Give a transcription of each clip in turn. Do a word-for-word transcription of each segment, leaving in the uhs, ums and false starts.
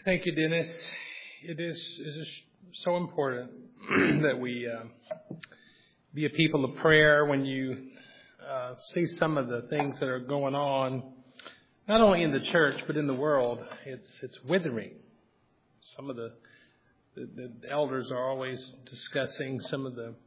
Thank you, Dennis. It is, it is so important that we uh, be a people of prayer when you uh, see some of the things that are going on, not only in the church, but in the world. It's it's withering. Some of the, the, the elders are always discussing some of the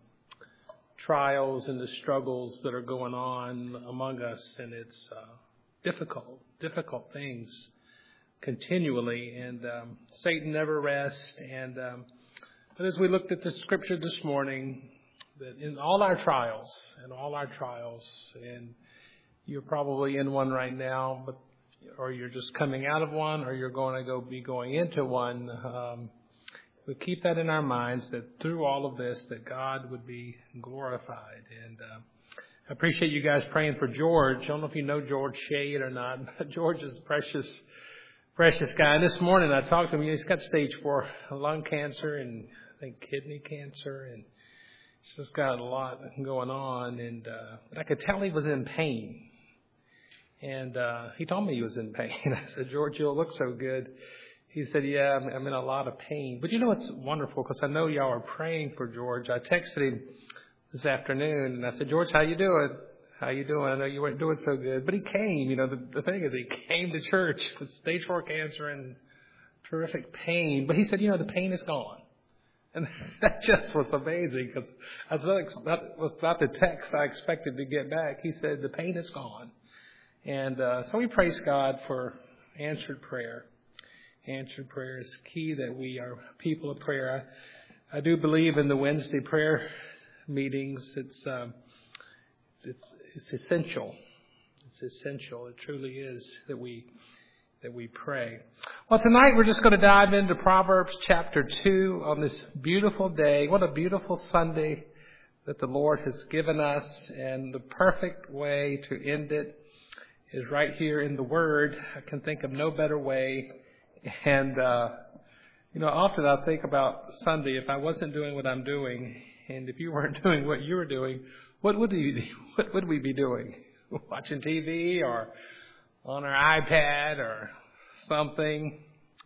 trials and the struggles that are going on among us, and it's uh, difficult, difficult things. Continually, and um, Satan never rests. And um, but as we looked at the scripture this morning, that in all our trials, in all our trials, and you're probably in one right now, but or you're just coming out of one, or you're going to go be going into one. Um, we keep that in our minds, that through all of this, that God would be glorified. And uh, I appreciate you guys praying for George. I don't know if you know George Shade or not. George is precious. Precious guy. And this morning I talked to him. He's got stage four lung cancer and I think kidney cancer, and he's just got a lot going on. And uh, but I could tell he was in pain. And uh, he told me he was in pain. I said, George, you'll look so good. He said, yeah, I'm, I'm in a lot of pain. But you know what's wonderful? Because I know y'all are praying for George. I texted him this afternoon and I said, George, how you doing? How you doing? I know you weren't doing so good. But he came. You know, the, the thing is, he came to church with stage four cancer and terrific pain. But he said, you know, the pain is gone. And that just was amazing, because I was that was not the text I expected to get back. He said, the pain is gone. And uh, so we praise God for answered prayer. Answered prayer is key, that we are people of prayer. I, I do believe in the Wednesday prayer meetings. It's um, it's It's essential. It's essential. It truly is that we that we pray. Well, tonight we're just going to dive into Proverbs chapter two on this beautiful day. What a beautiful Sunday that the Lord has given us, and the perfect way to end it is right here in the Word. I can think of no better way. And uh, you know, often I think about Sunday. If I wasn't doing what I'm doing, and if you weren't doing what you were doing, What would we what would we be doing? Watching T V or on our iPad or something?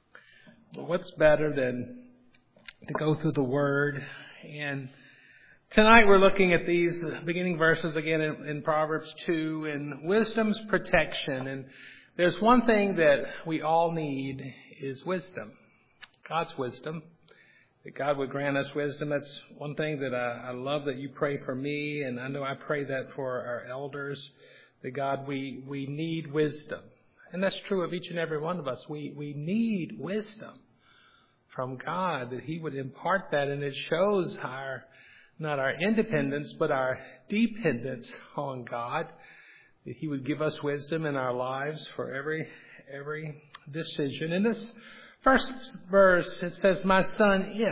But what's better than to go through the Word? And tonight we're looking at these beginning verses again in, in Proverbs two, and wisdom's protection. And there's one thing that we all need is wisdom. God's wisdom. That God would grant us wisdom. That's one thing that I, I love, that you pray for me, and I know I pray that for our elders, that God, we, we need wisdom. And that's true of each and every one of us. We, we need wisdom from God, that He would impart that, and it shows our, not our independence, but our dependence on God, that He would give us wisdom in our lives for every, every decision. In this first verse, it says, my son, if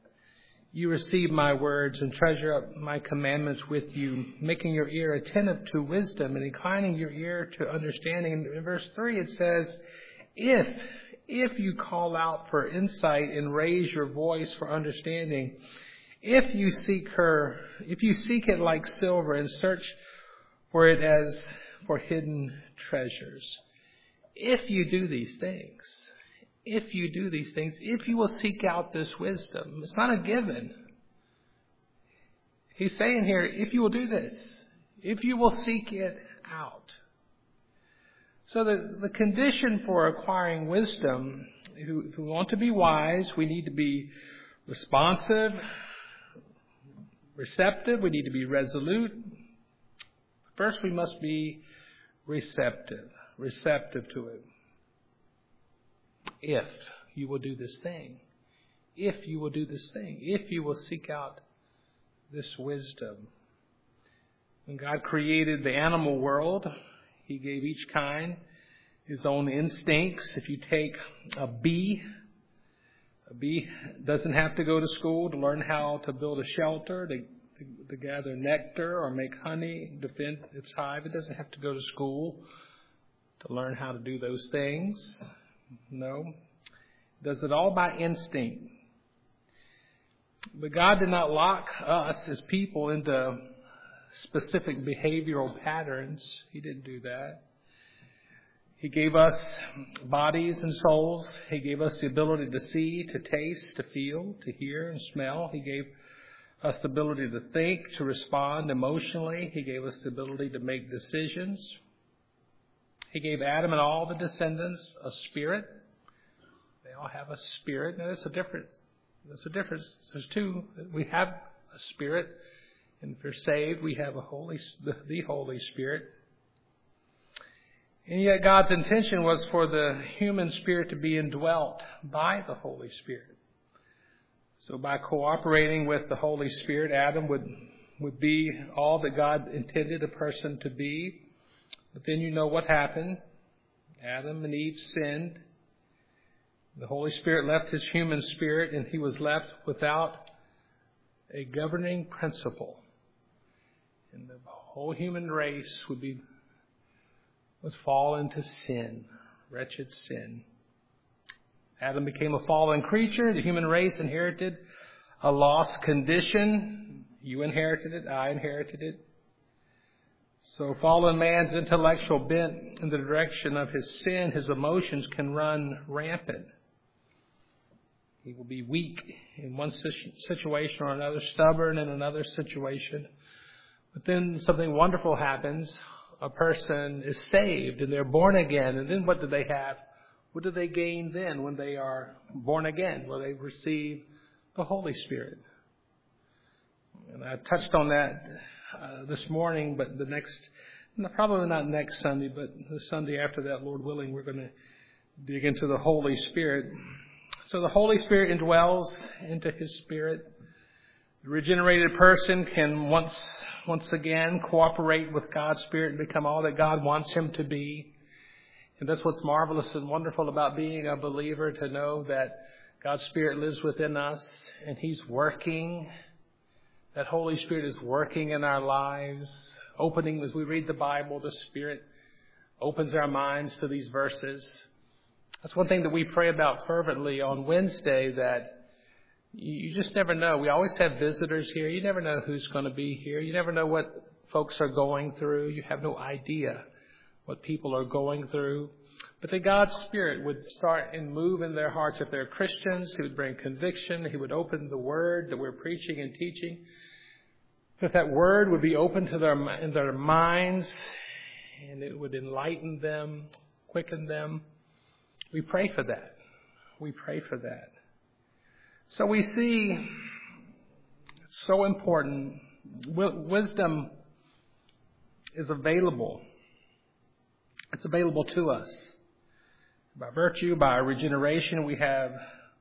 you receive my words and treasure up my commandments with you, making your ear attentive to wisdom and inclining your ear to understanding. And in verse three, it says, if, if you call out for insight and raise your voice for understanding, if you seek her, if you seek it like silver and search for it as for hidden treasures. If you do these things, If you do these things, if you will seek out this wisdom, it's not a given. He's saying here, if you will do this, if you will seek it out. So the, the condition for acquiring wisdom, if we want to be wise, we need to be responsive, receptive, we need to be resolute. First, we must be receptive, receptive to it. If you will do this thing, if you will do this thing, if you will seek out this wisdom. When God created the animal world, He gave each kind his own instincts. If you take a bee, a bee doesn't have to go to school to learn how to build a shelter, to, to, to gather nectar or make honey, defend its hive. It doesn't have to go to school to learn how to do those things. No. Does it all by instinct. But God did not lock us as people into specific behavioral patterns. He didn't do that. He gave us bodies and souls. He gave us the ability to see, to taste, to feel, to hear and smell. He gave us the ability to think, to respond emotionally. He gave us the ability to make decisions. He gave Adam and all the descendants a spirit. They all have a spirit. Now, there's a difference. There's a difference. There's two. We have a spirit, and if you're saved, we have a holy, the, the Holy Spirit. And yet God's intention was for the human spirit to be indwelt by the Holy Spirit. So by cooperating with the Holy Spirit, Adam would, would be all that God intended a person to be. But then you know what happened. Adam and Eve sinned. The Holy Spirit left his human spirit, and he was left without a governing principle. And the whole human race would be would fall into sin, wretched sin. Adam became a fallen creature. The human race inherited a lost condition. You inherited it. I inherited it. So fallen man's intellectual bent in the direction of his sin, his emotions can run rampant. He will be weak in one situation or another, stubborn in another situation. But then something wonderful happens. A person is saved and they're born again. And then what do they have? What do they gain then when they are born again? Well, they receive the Holy Spirit. And I touched on that uh, this morning, but the next, probably not next Sunday, but the Sunday after that, Lord willing, we're going to dig into the Holy Spirit. So the Holy Spirit indwells into His Spirit. The regenerated person can once once again cooperate with God's Spirit and become all that God wants him to be. And that's what's marvelous and wonderful about being a believer, to know that God's Spirit lives within us and He's working. That Holy Spirit is working in our lives, opening, as we read the Bible, the Spirit opens our minds to these verses. That's one thing that we pray about fervently on Wednesday, that you just never know. We always have visitors here. You never know who's going to be here. You never know what folks are going through. You have no idea what people are going through. But that God's Spirit would start and move in their hearts. If they're Christians, He would bring conviction. He would open the Word that we're preaching and teaching. That that Word would be open to their, in their minds, and it would enlighten them, quicken them. We pray for that. We pray for that. So we see, it's so important, wisdom is available. It's available to us. By virtue, by regeneration, we have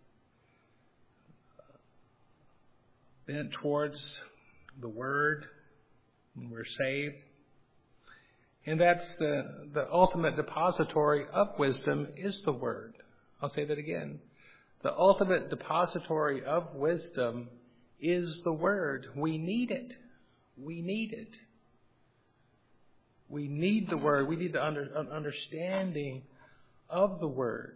bent towards the Word when we're saved. And that's the, the ultimate depository of wisdom is the Word. I'll say that again. The ultimate depository of wisdom is the Word. We need it. We need it. We need the Word. We need the under, understanding of the Word.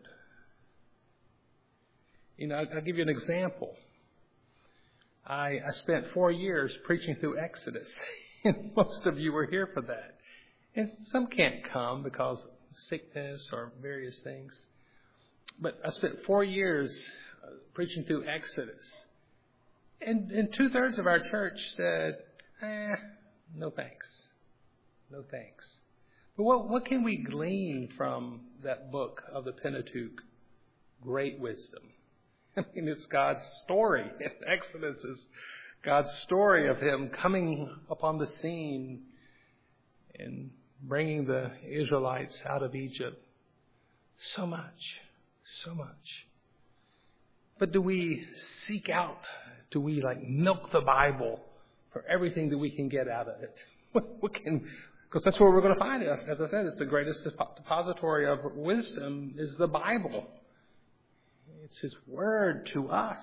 You know, I'll give you an example. I, I spent four years preaching through Exodus. And most of you were here for that. And some can't come because of sickness or various things. But I spent four years uh, preaching through Exodus. And, and two-thirds of our church said, eh, no thanks. No thanks. But what, what can we glean from that book of the Pentateuch? Great wisdom. I mean, it's God's story. Exodus is God's story of Him coming upon the scene and bringing the Israelites out of Egypt. So much. So much. But do we seek out, do we like milk the Bible for everything that we can get out of it? What, what can, because that's where we're going to find it. As I said, it's the greatest depository of wisdom is the Bible. It's His Word to us.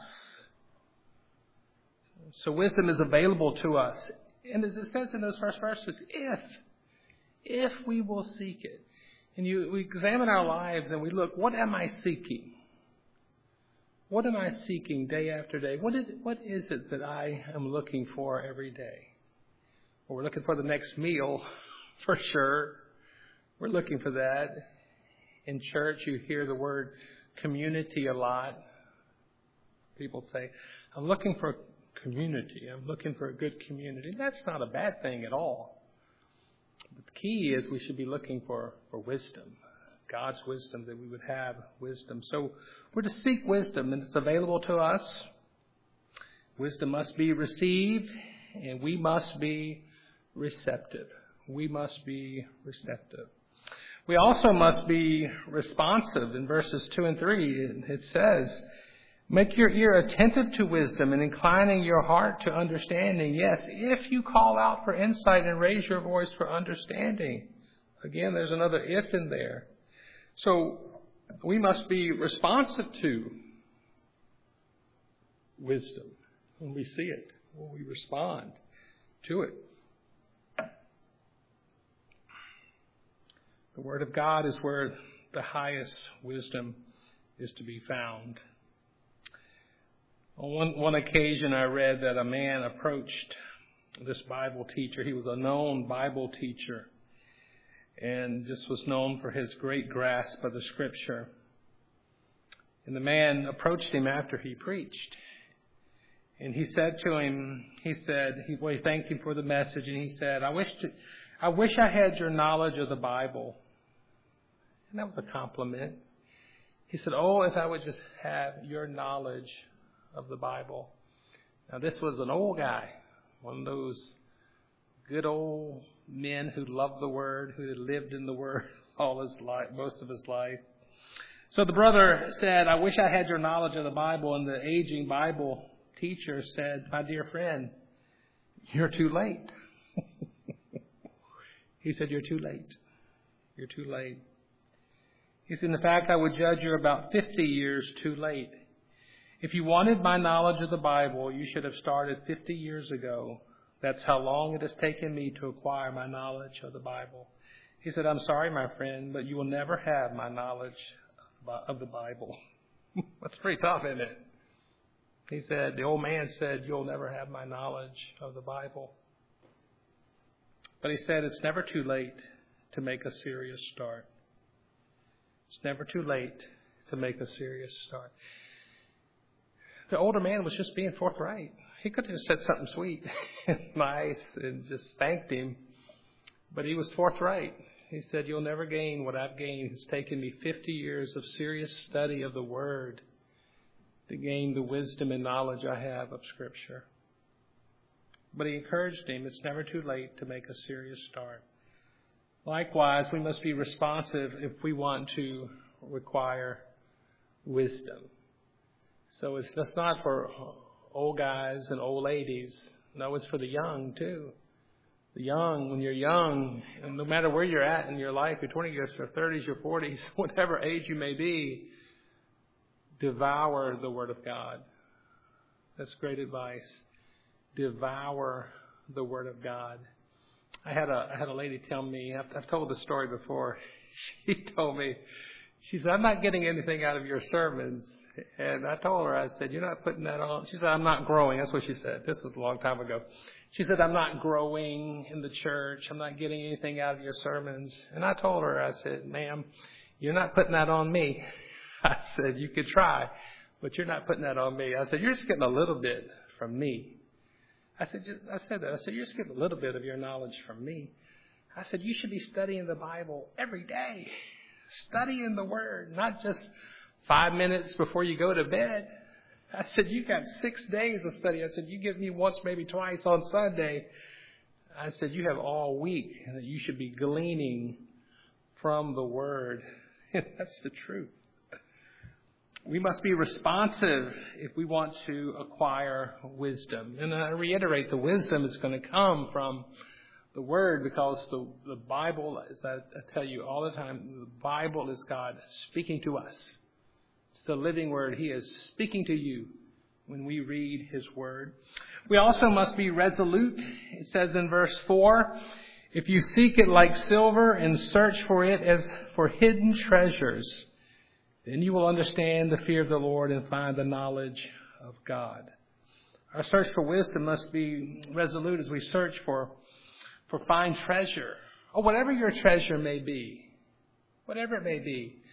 So wisdom is available to us. And as it says in those first verses, if, if we will seek it. And you, we examine our lives and we look, what am I seeking? What am I seeking day after day? What is, what is it that I am looking for every day? Well, we're looking for the next meal, for sure. We're looking for that. In church, you hear the word community a lot. People say, I'm looking for community. I'm looking for a good community. That's not a bad thing at all. But the key is we should be looking for, for wisdom. God's wisdom, that we would have wisdom. So we're to seek wisdom, and it's available to us. Wisdom must be received, and we must be receptive. We must be receptive. We also must be responsive. In verses two and three, it says, make your ear attentive to wisdom and inclining your heart to understanding. Yes, if you call out for insight and raise your voice for understanding. Again, there's another if in there. So we must be responsive to wisdom when we see it, when we respond to it. The Word of God is where the highest wisdom is to be found. On one, one occasion, I read that a man approached this Bible teacher. He was a known Bible teacher and just was known for his great grasp of the Scripture. And the man approached him after he preached. And he said to him, he said, he, well, he thanked him for the message, and he said, I wish to, I wish I had your knowledge of the Bible. And that was a compliment. He said, oh, if I would just have your knowledge of the Bible. Now, this was an old guy, one of those good old men who loved the Word, who had lived in the Word all his life, most of his life. So the brother said, I wish I had your knowledge of the Bible. And the aging Bible teacher said, my dear friend, you're too late. He said, you're too late. You're too late. He said, in fact, I would judge you're about fifty years too late. If you wanted my knowledge of the Bible, you should have started fifty years ago. That's how long it has taken me to acquire my knowledge of the Bible. He said, I'm sorry, my friend, but you will never have my knowledge of the Bible. That's pretty tough, isn't it? He said, the old man said, you'll never have my knowledge of the Bible. But he said, it's never too late to make a serious start. It's never too late to make a serious start. The older man was just being forthright. He could have said something sweet and nice and just thanked him. But he was forthright. He said, you'll never gain what I've gained. It's taken me fifty years of serious study of the Word to gain the wisdom and knowledge I have of Scripture. But he encouraged him, it's never too late to make a serious start. Likewise, we must be responsive if we want to require wisdom. So it's that's not for old guys and old ladies. No, it's for the young too. The young, when you're young, and no matter where you're at in your life, your twenties, your thirties, your forties, whatever age you may be, devour the Word of God. That's great advice. Devour the Word of God. I had a I had a lady tell me, I've, I've told the story before. She told me, she said, I'm not getting anything out of your sermons. And I told her, I said, you're not putting that on. She said, I'm not growing. That's what she said. This was a long time ago. She said, I'm not growing in the church. I'm not getting anything out of your sermons. And I told her, I said, ma'am, you're not putting that on me. I said, you could try, but you're not putting that on me. I said, you're just getting a little bit from me. I said, just, I said that. I said, you're just getting a little bit of your knowledge from me. I said, you should be studying the Bible every day. Studying the Word, not just five minutes before you go to bed. I said, you got six days of study. I said, you give me once, maybe twice on Sunday. I said, you have all week, and that you should be gleaning from the Word. That's the truth. We must be responsive if we want to acquire wisdom. And I reiterate, the wisdom is going to come from the Word, because the, the Bible, as I, I tell you all the time, the Bible is God speaking to us. It's the living Word. He is speaking to you when we read His Word. We also must be resolute. It says in verse four, if you seek it like silver and search for it as for hidden treasures, then you will understand the fear of the Lord and find the knowledge of God. Our search for wisdom must be resolute as we search for, for fine treasure, or whatever your treasure may be. Whatever it may be.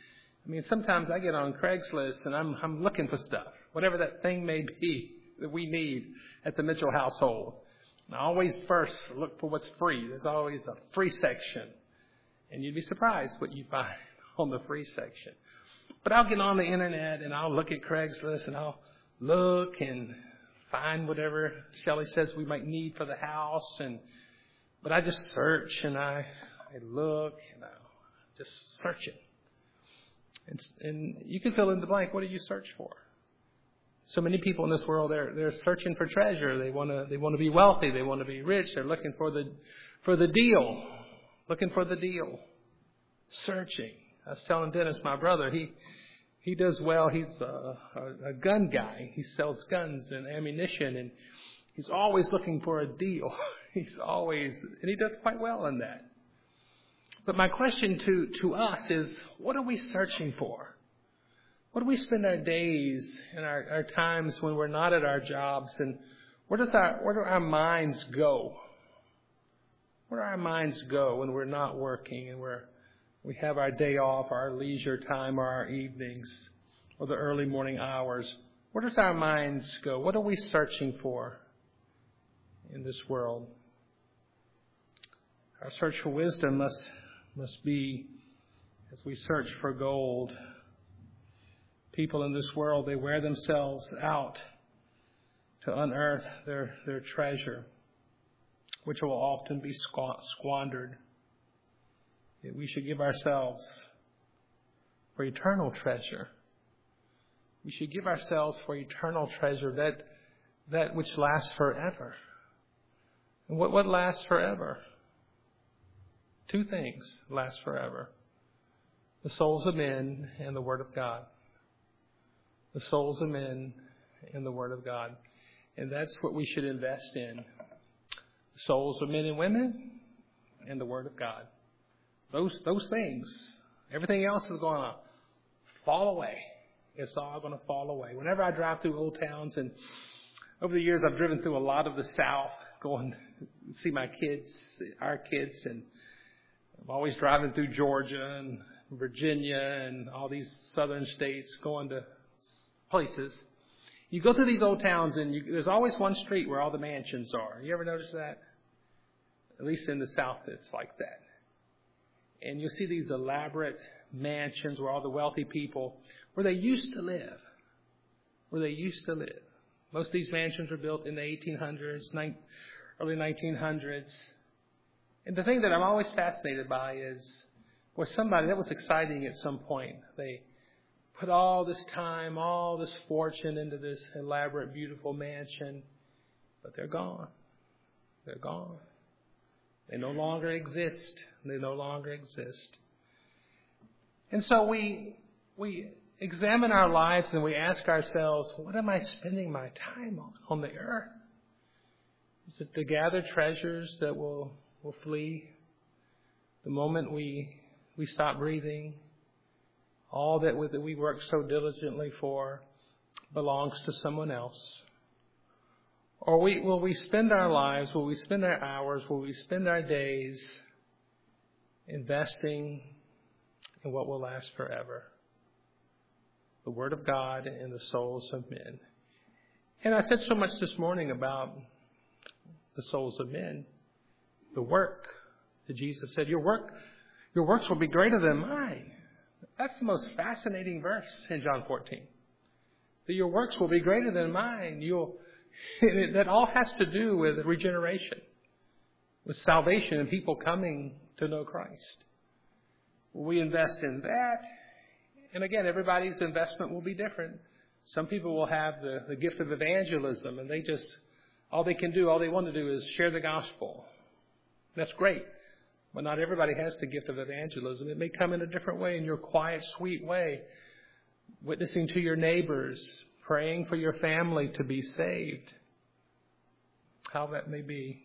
I mean, sometimes I get on Craigslist and I'm I'm looking for stuff, whatever that thing may be that we need at the Mitchell household. And I always first look for what's free. There's always a free section. And you'd be surprised what you find on the free section. But I'll get on the internet and I'll look at Craigslist and I'll look and find whatever Shelley says we might need for the house. And but I just search and I, I look and I just search it. And, and you can fill in the blank. What do you search for? So many people in this world, they're they're searching for treasure. They want to they want to be wealthy. They want to be rich. They're looking for the for the deal, looking for the deal, searching. I was telling Dennis, my brother, he he does well. He's a, a, a gun guy. He sells guns and ammunition, and he's always looking for a deal. He's always, and he does quite well in that. But my question to to us is, what are we searching for? What do we spend our days and our, our times when we're not at our jobs? And where does our where do our minds go? Where do our minds go when we're not working and we're we have our day off, our leisure time, or our evenings, or the early morning hours? Where does our minds go? What are we searching for in this world? Our search for wisdom must must be as we search for gold. People in this world, they wear themselves out to unearth their, their treasure, which will often be squandered. We should give ourselves for eternal treasure. We should give ourselves for eternal treasure, that that which lasts forever. And what, what lasts forever? Two things last forever: the souls of men and the Word of God. The souls of men and the Word of God. And that's what we should invest in. The souls of men and women and the Word of God. Those those things. Everything else is going to fall away. It's all going to fall away. Whenever I drive through old towns, and over the years I've driven through a lot of the South, going to see my kids, our kids, and I'm always driving through Georgia and Virginia and all these southern states, going to places. You go through these old towns and you, there's always one street where all the mansions are. You ever notice that? At least in the South, it's like that. And you'll see these elaborate mansions where all the wealthy people, where they used to live, where they used to live. Most of these mansions were built in the eighteen hundreds, early nineteen hundreds. And the thing that I'm always fascinated by is, boy, somebody, that was exciting at some point. They put all this time, all this fortune into this elaborate, beautiful mansion, but they're gone. They're gone. They no longer exist. They no longer exist. And so we we examine our lives and we ask ourselves, what am I spending my time on on the earth? Is it to gather treasures that will, will flee the moment we we stop breathing? All that we work so diligently for belongs to someone else. Or we, will we spend our lives, will we spend our hours, will we spend our days investing in what will last forever? The Word of God and the souls of men. And I said so much this morning about the souls of men, the work that Jesus said, your work, your works will be greater than mine. That's the most fascinating verse in John fourteen. That your works will be greater than mine. You'll, that all has to do with regeneration, with salvation and people coming to know Christ. We invest in that. And again, everybody's investment will be different. Some people will have the, the gift of evangelism, and they just, all they can do, all they want to do is share the gospel. That's great. But not everybody has the gift of evangelism. It may come in a different way, in your quiet, sweet way. Witnessing to your neighbors, praying for your family to be saved. How that may be.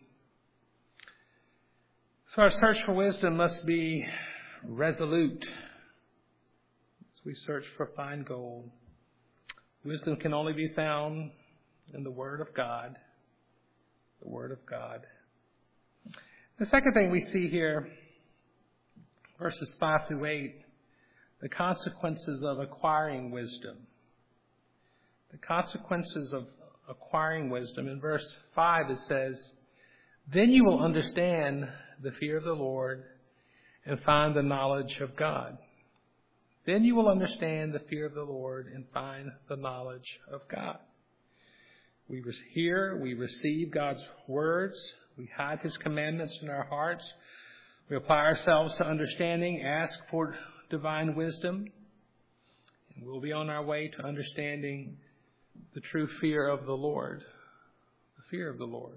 So our search for wisdom must be resolute. As we search for fine gold. Wisdom can only be found in the Word of God. The Word of God. The second thing we see here, verses five through eight, the consequences of acquiring wisdom. The consequences of acquiring wisdom. In verse five it says, "Then you will understand the fear of the Lord and find the knowledge of God." Then you will understand the fear of the Lord and find the knowledge of God. We hear, we receive God's words. We hide His commandments in our hearts. We apply ourselves to understanding, ask for divine wisdom. And we'll be on our way to understanding the true fear of the Lord. The fear of the Lord.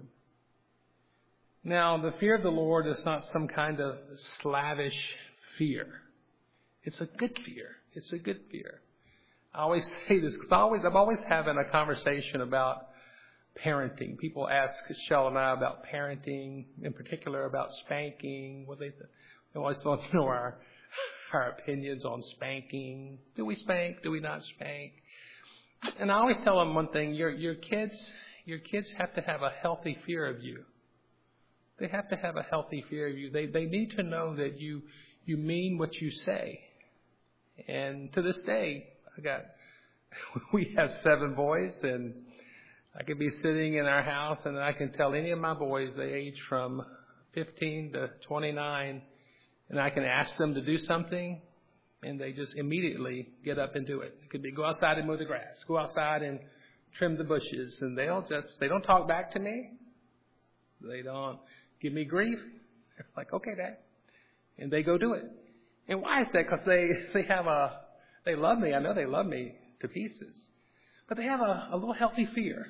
Now, the fear of the Lord is not some kind of slavish fear. It's a good fear. It's a good fear. I always say this because I always, I'm always having a conversation about parenting. People ask Shell and I about parenting, in particular about spanking. What they, they always want to know our our opinions on spanking. Do we spank? Do we not spank? And I always tell them one thing: your your kids, your kids have to have a healthy fear of you. They have to have a healthy fear of you. They they need to know that you you mean what you say. And to this day, I got we have seven boys, and I could be sitting in our house, and I can tell any of my boys, they age from fifteen to twenty-nine, and I can ask them to do something, and they just immediately get up and do it. It could be go outside and mow the grass, go outside and trim the bushes, and they'll just, they don't talk back to me. They don't give me grief. They're like, "Okay, Dad." And they go do it. And why is that? Because they, they have a, they love me. I know they love me to pieces. But they have a, a little healthy fear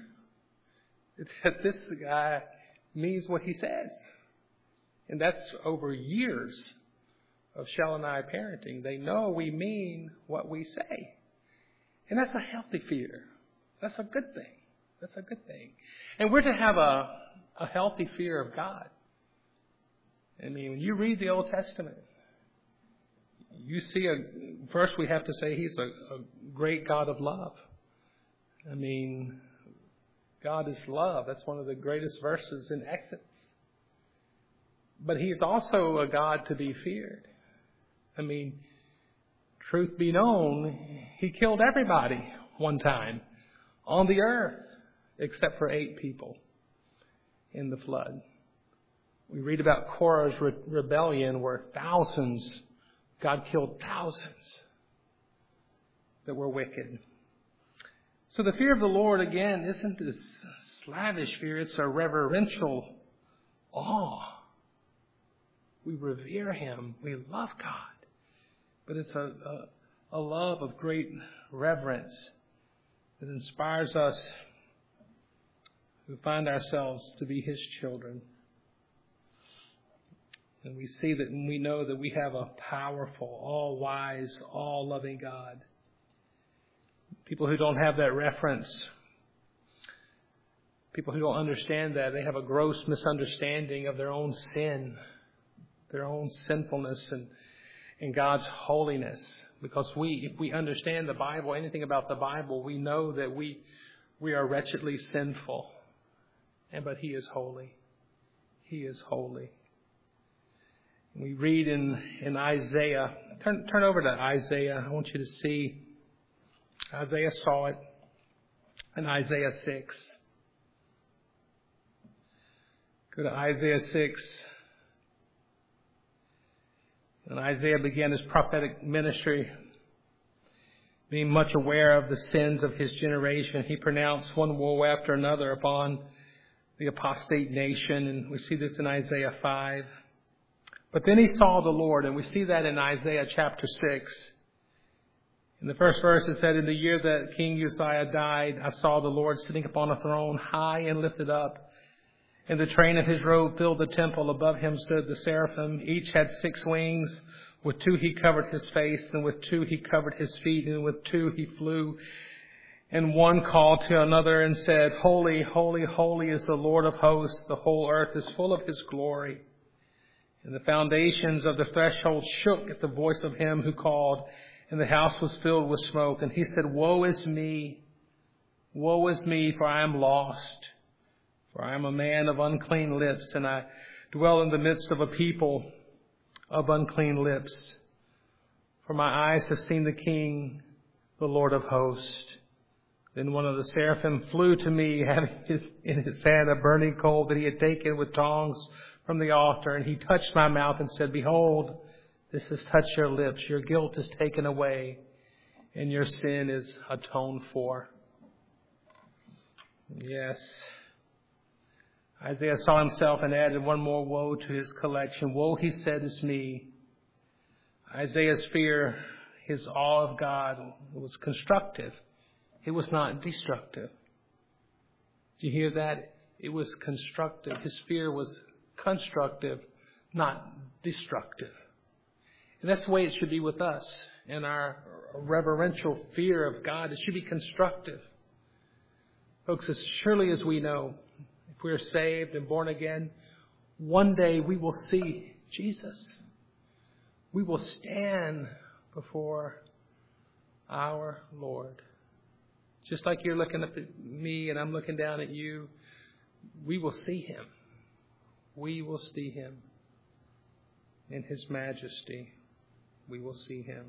that this guy means what he says. And that's over years of Shell and I parenting. They know we mean what we say. And that's a healthy fear. That's a good thing. That's a good thing. And we're to have a, a healthy fear of God. I mean, when you read the Old Testament, you see a, first we have to say He's a, a great God of love. I mean, God is love. That's one of the greatest verses in Exodus. But He's also a God to be feared. I mean, truth be known, He killed everybody one time on the earth except for eight people in the flood. We read about Korah's re- rebellion where thousands, God killed thousands that were wicked. So the fear of the Lord, again, isn't this slavish fear. It's a reverential awe. We revere Him. We love God. But it's a, a, a love of great reverence that inspires us who find ourselves to be His children. And we see that and we know that we have a powerful, all-wise, all-loving God. People who don't have that reference, people who don't understand that, they have a gross misunderstanding of their own sin, their own sinfulness and, and God's holiness. Because we, if we understand the Bible, anything about the Bible, we know that we we are wretchedly sinful. And but He is holy. He is holy. We read in, in Isaiah. Turn turn over to Isaiah. I want you to see. Isaiah saw it in Isaiah six. Go to Isaiah six. And Isaiah began his prophetic ministry, being much aware of the sins of his generation. He pronounced one woe after another upon the apostate nation. And we see this in Isaiah five. But then he saw the Lord, and we see that in Isaiah chapter six. In the first verse it said, "In the year that King Uzziah died, I saw the Lord sitting upon a throne, high and lifted up. And the train of His robe filled the temple. Above Him stood the seraphim. Each had six wings. With two He covered His face, and with two He covered His feet, and with two He flew. And one called to another and said, Holy, holy, holy is the Lord of hosts. The whole earth is full of His glory. And the foundations of the threshold shook at the voice of Him who called, and the house was filled with smoke. And He said, Woe is me, woe is me, for I am lost. For I am a man of unclean lips, and I dwell in the midst of a people of unclean lips. For my eyes have seen the King, the Lord of hosts. Then one of the seraphim flew to me, having his, in his hand a burning coal that he had taken with tongs from the altar. And he touched my mouth and said, Behold, this has touched your lips. Your guilt is taken away, and your sin is atoned for. Yes. Isaiah saw himself and added one more woe to his collection. Woe, he said, is me. Isaiah's fear, his awe of God, was constructive. It was not destructive. Did you hear that? It was constructive. His fear was constructive, not destructive. And that's the way it should be with us. In our reverential fear of God, it should be constructive. Folks, as surely as we know, if we are saved and born again, one day we will see Jesus. We will stand before our Lord. Just like you're looking up at me and I'm looking down at you, we will see Him. We will see Him in His majesty. We will see Him.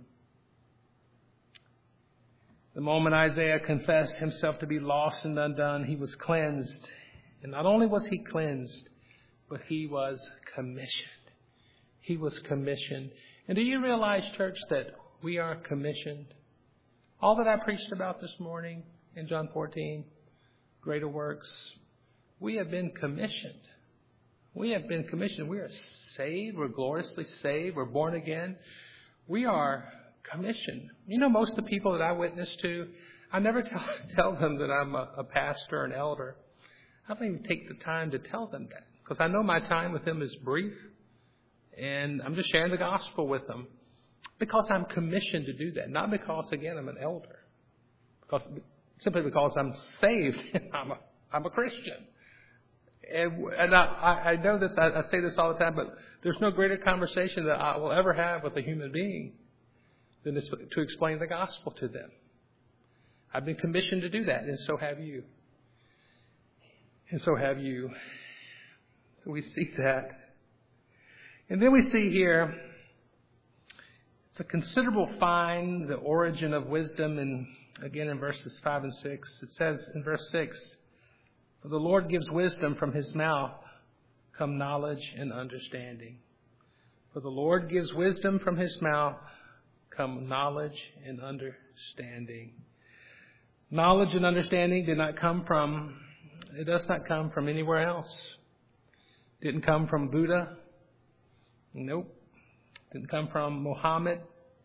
The moment Isaiah confessed himself to be lost and undone, he was cleansed. And not only was he cleansed, but he was commissioned. He was commissioned. And do you realize, church, that we are commissioned? All that I preached about this morning in John fourteen, greater works, we have been commissioned. We have been commissioned. We are saved. We're gloriously saved. We're born again. We are commissioned. You know, most of the people that I witness to, I never tell, tell them that I'm a, a pastor or an elder. I don't even take the time to tell them that, because I know my time with them is brief, and I'm just sharing the gospel with them because I'm commissioned to do that, not because, again, I'm an elder, because simply because I'm saved and I'm a, I'm a Christian. And, and I, I know this, I, I say this all the time, but there's no greater conversation that I will ever have with a human being than this, to explain the gospel to them. I've been commissioned to do that, and so have you. And so have you. So we see that. And then we see here, it's a considerable find, the origin of wisdom, and again in verses five and six. It says in verse six, For the Lord gives wisdom, from His mouth come knowledge and understanding. For the Lord gives wisdom, from His mouth come knowledge and understanding. Knowledge and understanding did not come from, it does not come from anywhere else. Didn't come from Buddha. Nope. Didn't come from Muhammad.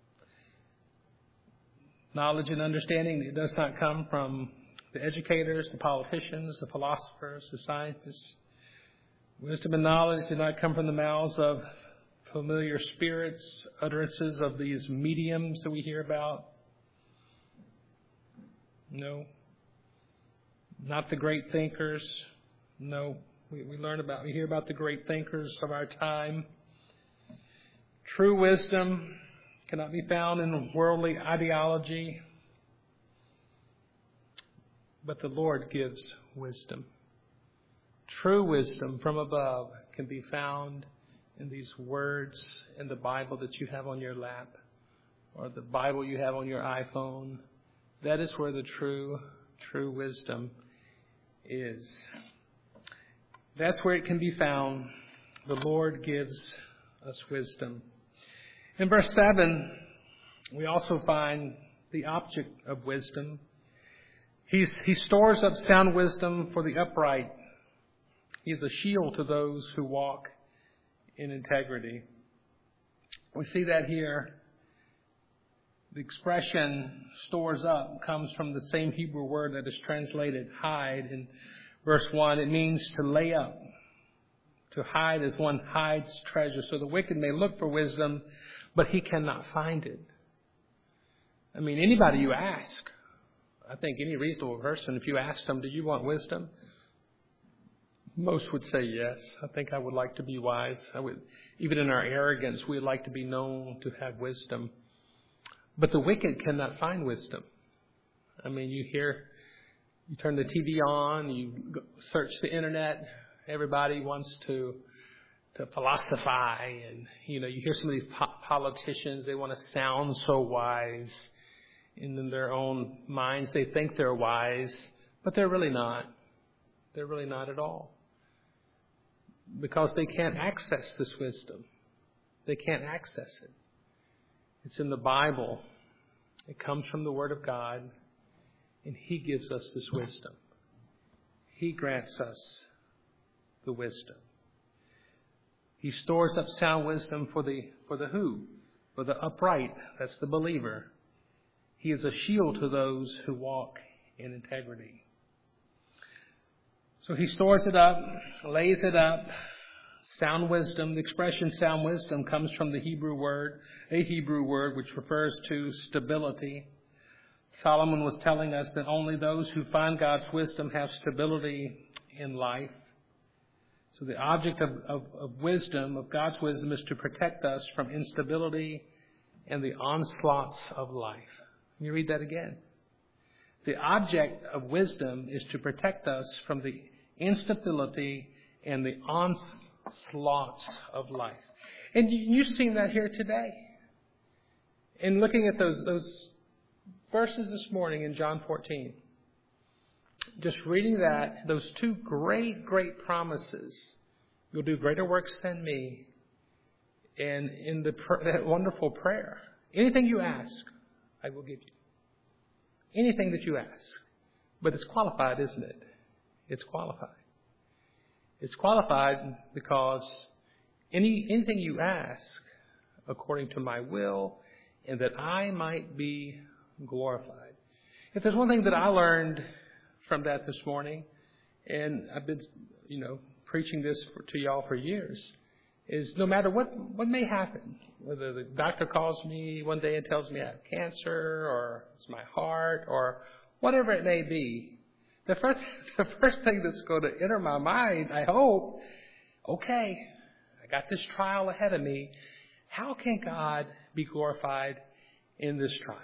Knowledge and understanding, it does not come from the educators, the politicians, the philosophers, the scientists. Wisdom and knowledge did not come from the mouths of familiar spirits, utterances of these mediums that we hear about. No. Not the great thinkers. No. We, we learn about, we hear about the great thinkers of our time. True wisdom cannot be found in worldly ideology, but the Lord gives wisdom. True wisdom from above can be found in these words in the Bible that you have on your lap, or the Bible you have on your iPhone. That is where the true, true wisdom is. That's where it can be found. The Lord gives us wisdom. In verse seven, we also find the object of wisdom. He's, he stores up sound wisdom for the upright. He is a shield to those who walk in integrity. We see that here. The expression stores up comes from the same Hebrew word that is translated hide in verse one. It means to lay up. To hide as one hides treasure. So the wicked may look for wisdom, but he cannot find it. I mean, anybody you ask, I think any reasonable person, if you asked them, do you want wisdom? Most would say yes. I think I would like to be wise. I would, even in our arrogance, we'd like to be known to have wisdom. But the wicked cannot find wisdom. I mean, you hear, you turn the T V on, you go, search the internet. Everybody wants to to philosophize. And, you know, you hear some of these po- politicians, they want to sound so wise. And in their own minds, they think they're wise, but they're really not. They're really not at all. Because they can't access this wisdom. They can't access it. It's in the Bible. It comes from the Word of God. And He gives us this wisdom. He grants us the wisdom. He stores up sound wisdom for the for the who? For the upright. That's the believer. He is a shield to those who walk in integrity. So He stores it up, lays it up. Sound wisdom, the expression sound wisdom comes from the Hebrew word, a Hebrew word which refers to stability. Solomon was telling us that only those who find God's wisdom have stability in life. So the object of, of, of wisdom, of God's wisdom, is to protect us from instability and the onslaughts of life. Let me read that again. The object of wisdom is to protect us from the instability and the onslaughts of life. And you've seen that here today. In looking at those, those verses this morning in John fourteen. Just reading that, those two great, great promises. You'll do greater works than me. And in the that wonderful prayer, anything you ask, I will give you. Anything that you ask. But it's qualified, isn't it? It's qualified. It's qualified because any anything you ask according to my will, and that I might be glorified. If there's one thing that I learned from that this morning, and I've been, you know, preaching this for, to y'all for years, is no matter what what may happen, whether the doctor calls me one day and tells me I have cancer, or it's my heart, or whatever it may be, the first the first thing that's going to enter my mind, I hope, okay, I got this trial ahead of me. How can God be glorified in this trial?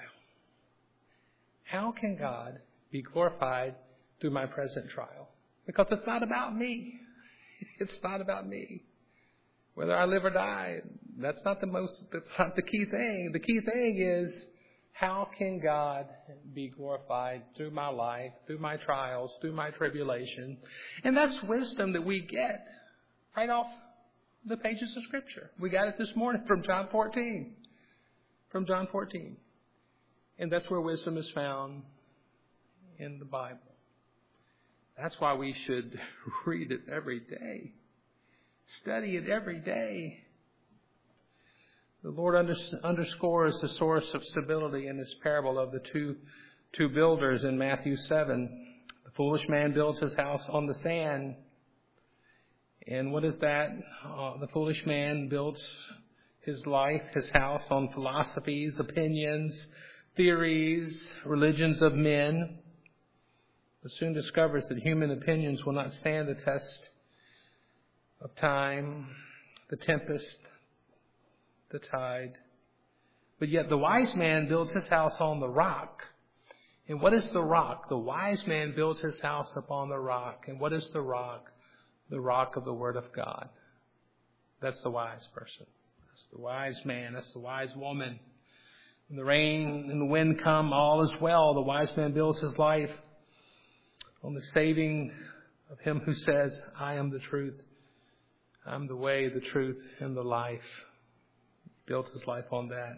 How can God be glorified through my present trial? Because it's not about me. It's not about me. Whether I live or die, that's not the most, that's not the key thing. The key thing is, how can God be glorified through my life, through my trials, through my tribulation? And that's wisdom that we get right off the pages of Scripture. We got it this morning from John fourteen. From John fourteen. And that's where wisdom is found in the Bible. That's why we should read it every day. Study it every day. The Lord underscores the source of stability in this parable of the two, two builders in Matthew seven. The foolish man builds his house on the sand. And what is that? Uh, the foolish man builds his life, his house, on philosophies, opinions, theories, religions of men, but soon discovers that human opinions will not stand the test of time, the tempest, the tide. But yet the wise man builds his house on the rock. And what is the rock? The wise man builds his house upon the rock. And what is the rock? The rock of the Word of God. That's the wise person. That's the wise man. That's the wise woman. When the rain and the wind come, all is well. The wise man builds his life on the saving of Him who says, I am the truth. I'm the way, the truth, and the life. He built his life on that.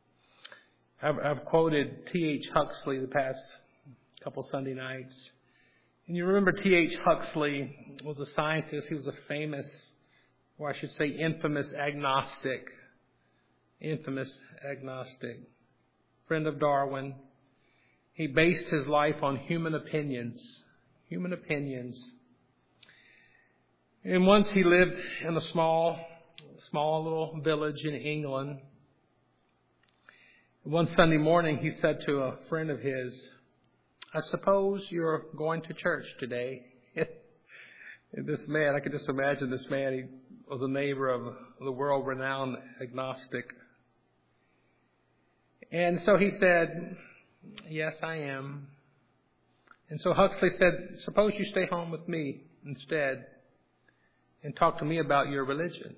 I've, I've quoted T H Huxley the past couple Sunday nights. And you remember T H Huxley was a scientist. He was a famous, or I should say infamous agnostic. Infamous agnostic. Friend of Darwin. He based his life on human opinions. Human opinions. And once he lived in a small, small little village in England. One Sunday morning he said to a friend of his, I suppose you're going to church today. And this man, I could just imagine this man, he was a neighbor of the world-renowned agnostic. And so he said, yes, I am. And so Huxley said, suppose you stay home with me instead. and talk to me about your religion.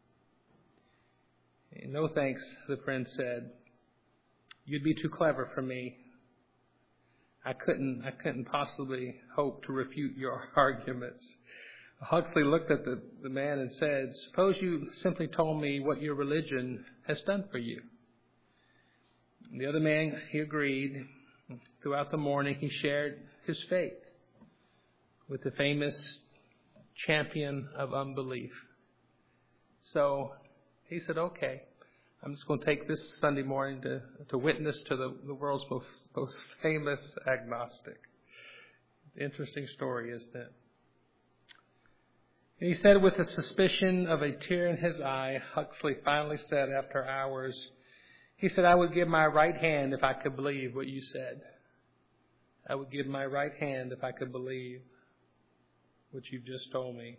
No thanks, the friend said. You'd be too clever for me. I couldn't, I couldn't possibly hope to refute your arguments. Huxley looked at the, the man and said, suppose you simply told me what your religion has done for you. And the other man, he agreed. Throughout the morning, he shared his faith with the famous champion of unbelief. So he said, okay, I'm just going to take this Sunday morning to, to witness to the, the world's most, most famous agnostic. Interesting story, isn't it? And he said with a suspicion of a tear in his eye, Huxley finally said after hours, he said, I would give my right hand if I could believe what you said. I would give my right hand if I could believe what you've just told me.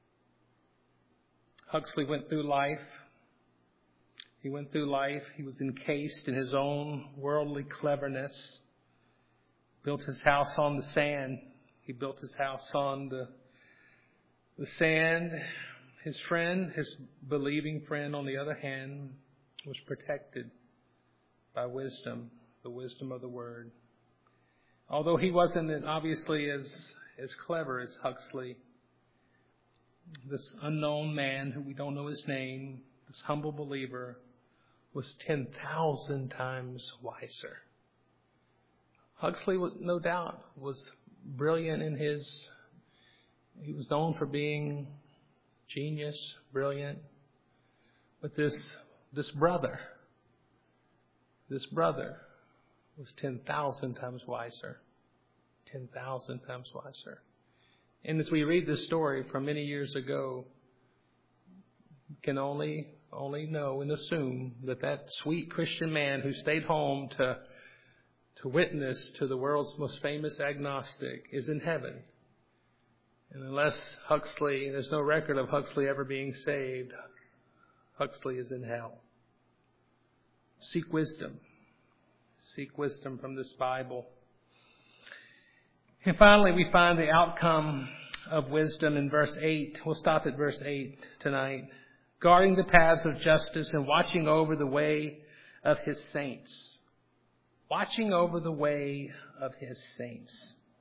Huxley went through life. He went through life. He was encased in his own worldly cleverness. Built his house on the sand. He built his house on the, the sand. His friend, his believing friend, on the other hand, was protected by wisdom, the wisdom of the Word. Although he wasn't obviously as, as clever as Huxley, this unknown man who we don't know his name, this humble believer, was ten thousand times wiser. Huxley, was, no doubt, was brilliant in his, he was known for being genius, brilliant. But this, this brother, this brother was ten thousand times wiser. ten thousand times wiser. And as we read this story from many years ago, we can only, only know and assume that that sweet Christian man who stayed home to, to witness to the world's most famous agnostic is in heaven. And unless Huxley, there's no record of Huxley ever being saved, Huxley is in hell. Seek wisdom. Seek wisdom from this Bible. And finally, we find the outcome of wisdom in verse eight. We'll stop at verse eight tonight. Guarding the paths of justice and watching over the way of his saints. Watching over the way of his saints.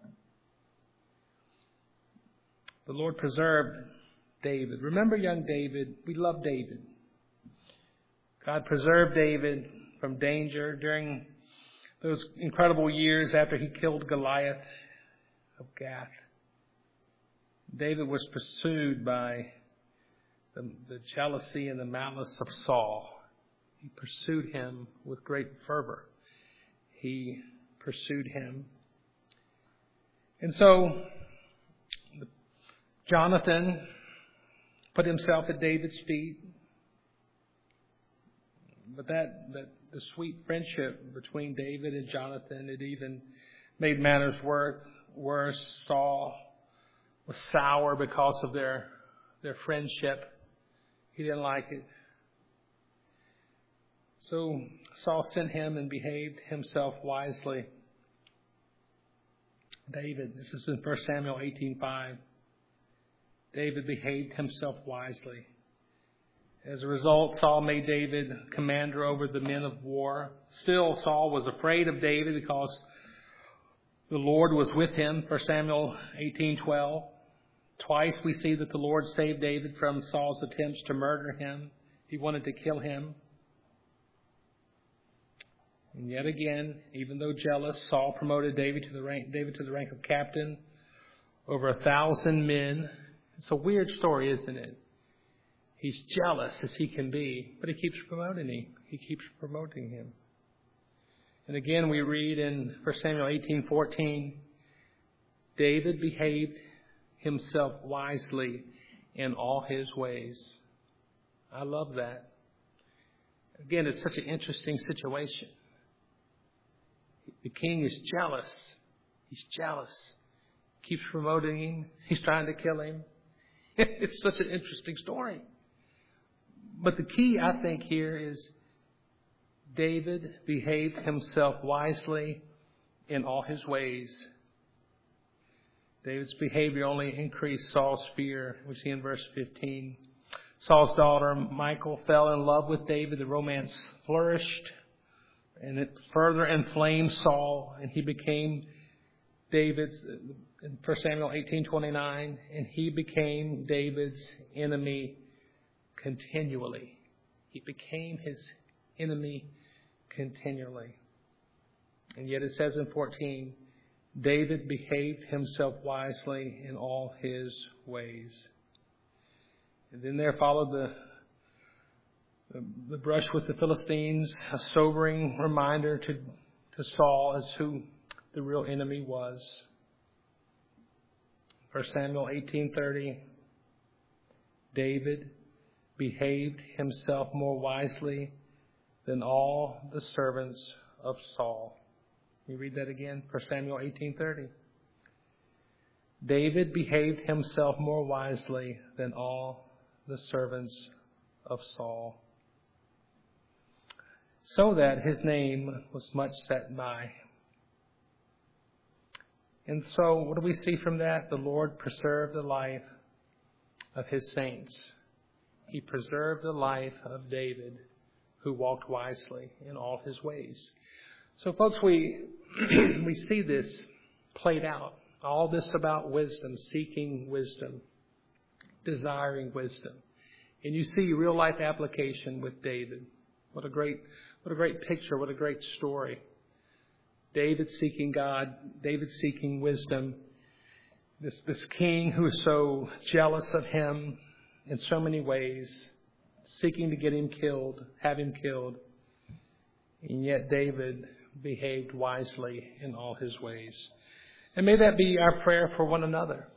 The Lord preserved David. Remember young David? We love David. God preserved David from danger during those incredible years after he killed Goliath of Gath. David was pursued by the, the jealousy and the malice of Saul. He pursued him with great fervor. He pursued him. And so Jonathan put himself at David's feet. But that, that the sweet friendship between David and Jonathan, it even made matters worse. Worse, Saul was sour because of their their friendship. He didn't like it. So Saul sent him and behaved himself wisely. David, this is in First Samuel eighteen five. David behaved himself wisely. As a result, Saul made David commander over the men of war. Still, Saul was afraid of David because the Lord was with him. First Samuel eighteen twelve. Twice we see that the Lord saved David from Saul's attempts to murder him. He wanted to kill him. And yet again, even though jealous, Saul promoted David to the rank, David to the rank of captain over a thousand men. It's a weird story, isn't it? He's jealous as he can be, but he keeps promoting him. He keeps promoting him. And again, we read in First Samuel eighteen fourteen, David behaved himself wisely in all his ways. I love that. Again, it's such an interesting situation. The king is jealous. He's jealous. Keeps promoting him. He's trying to kill him. It's such an interesting story. But the key, I think, here is David behaved himself wisely in all his ways. David's behavior only increased Saul's fear. We see in verse fifteen. Saul's daughter, Michal, fell in love with David. The romance flourished, and it further inflamed Saul, and he became David's, in First Samuel eighteen twenty-nine, and he became David's enemy continually. He became his enemy continually. And yet it says in fourteen, David behaved himself wisely in all his ways. And then there followed the, the, the brush with the Philistines, a sobering reminder to, to Saul as who the real enemy was. First Samuel eighteen thirty, David behaved himself more wisely than all the servants of Saul. Can you read that again? First Samuel eighteen thirty. David behaved himself more wisely than all the servants of Saul, so that his name was much set by. And so what do we see from that? The Lord preserved the life of his saints. He preserved the life of David, who walked wisely in all his ways. So folks, we we see this played out. All this about wisdom, seeking wisdom, desiring wisdom. And you see real life application with David. What a great, what a great picture, what a great story. David seeking God, David seeking wisdom. This, this king who is so jealous of him in so many ways, seeking to get him killed, have him killed. And yet David behaved wisely in all his ways. And may that be our prayer for one another.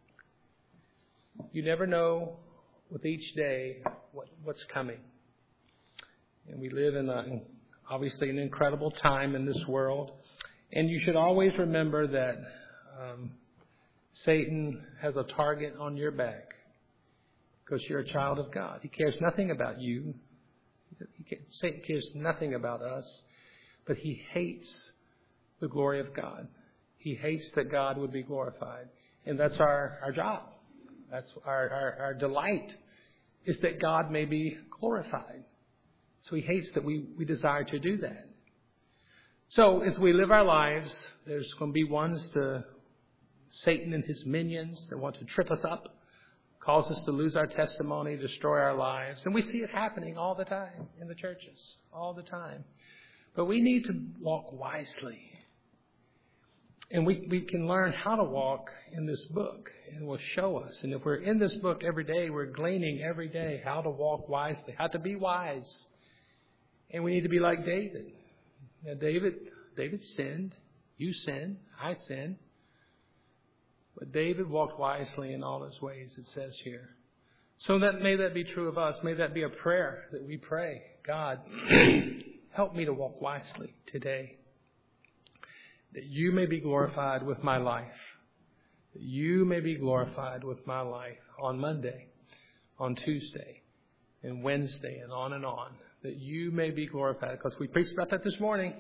You never know with each day what, what's coming. And we live in a, obviously an incredible time in this world. And you should always remember that um, Satan has a target on your back because you're a child of God. He cares nothing about you. He Satan cares nothing about us, but he hates the glory of God. He hates that God would be glorified. And that's our, our job. That's our, our, our delight, is that God may be glorified. So he hates that we, we desire to do that. So as we live our lives, there's going to be ones to Satan and his minions that want to trip us up, cause us to lose our testimony, destroy our lives. And we see it happening all the time in the churches, all the time. But we need to walk wisely. And we, we can learn how to walk in this book, and it will show us. And if we're in this book every day, we're gleaning every day how to walk wisely, how to be wise. And we need to be like David. Now, David, David sinned. You sinned. I sinned. But David walked wisely in all his ways, it says here. So that may that be true of us. May that be a prayer that we pray. God, help me to walk wisely today, that you may be glorified with my life, that you may be glorified with my life on Monday, on Tuesday, and Wednesday, and on and on, that you may be glorified. Because we preached about that this morning.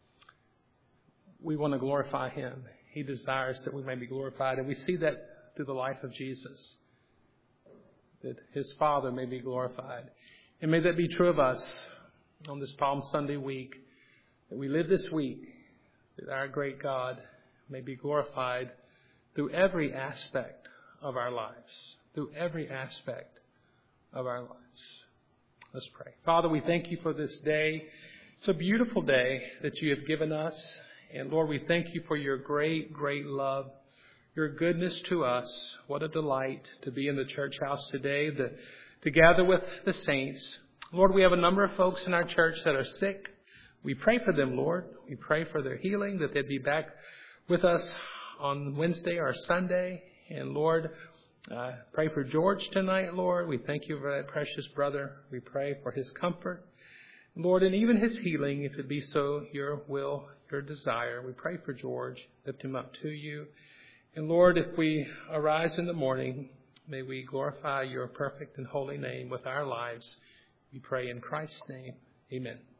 We want to glorify him. He desires that we may be glorified. And we see that through the life of Jesus, that his Father may be glorified. And may that be true of us on this Palm Sunday week, that we live this week, that our great God may be glorified through every aspect of our lives, through every aspect of our lives. Let's pray. Father, we thank you for this day. It's a beautiful day that you have given us. And Lord, we thank you for your great, great love, your goodness to us. What a delight to be in the church house today, the, to gather with the saints. Lord, we have a number of folks in our church that are sick. We pray for them, Lord. We pray for their healing, that they'd be back with us on Wednesday or Sunday. And Lord, uh, pray for George tonight, Lord. We thank you for that precious brother. We pray for his comfort, Lord, and even his healing, if it be so your will, your desire. We pray for George. Lift him up to you. And Lord, if we arise in the morning, may we glorify your perfect and holy name with our lives. We pray in Christ's name. Amen.